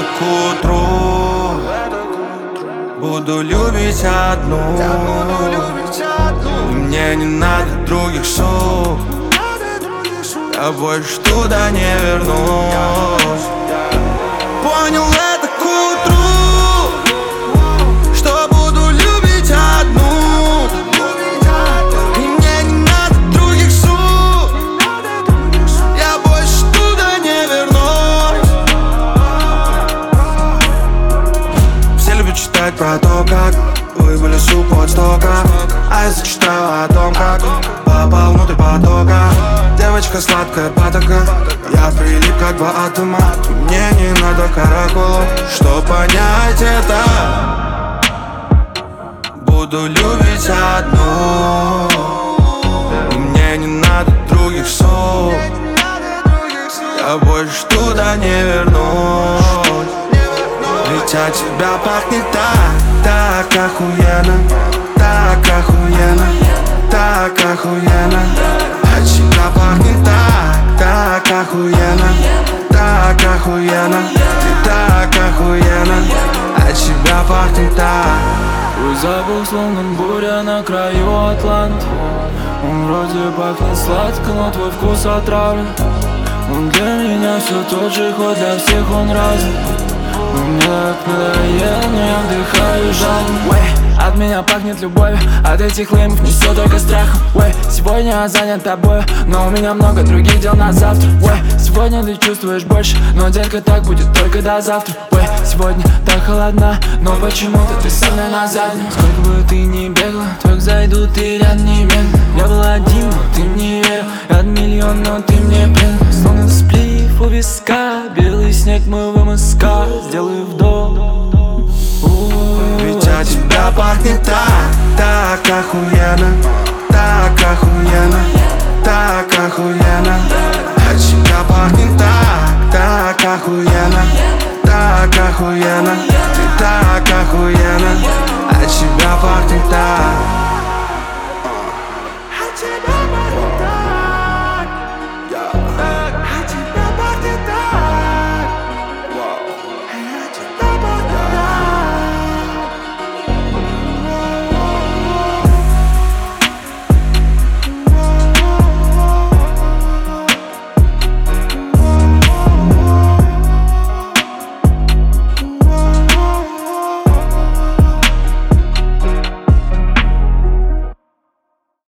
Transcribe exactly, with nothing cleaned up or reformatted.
это к утру буду любить одну, и мне не надо других сук. Я больше туда не вернусь. Понял это к утру, что буду любить одну, и мне не надо других сук. Я больше туда не вернусь. Все любят читать про то, как вы были суп от стока, а я зачитаю о том, как попал внутрь потока. Девочка сладкая патока, я прилип как два атома. Мне не надо каракулу, чтоб понять это. Буду любить одну, и мне не надо других сук. Я больше туда не вернусь. Ведь от тебя пахнет так, так охуенно, так охуенно, так охуенно. От тебя пахнет так, так охуенно, так охуенно, ты так охуенно. От тебя пахнет так. Твой запах словно буря на краю Атланта. Он вроде пахнет сладко, но твой вкус отравлен. Он для меня все тот же, хоть для всех он разный. Мне так надоело, но я вдыхаю жалобу. От меня пахнет любовью, от этих леймов несет только страхом. Ой, сегодня я занят тобой, но у меня много других дел на завтра. Ой, сегодня ты чувствуешь больше, но, детка, так будет только до завтра. Ой, сегодня так холодна, но почему-то ты со мной на заднем. Сколько бы ты ни бегала, только зайду, ты рядом не бегала. Я был один, но ты мне верил, рад миллион, но ты мне предал. Словно сплив у виска, белый снег мы в МСК. Сделай вдох. Ведь от тебя пахнет так, так охуенно, так охуенно, так охуенно. От тебя пахнет так, так охуенно, так охуенно, ты так охуенно. От тебя пахнет так.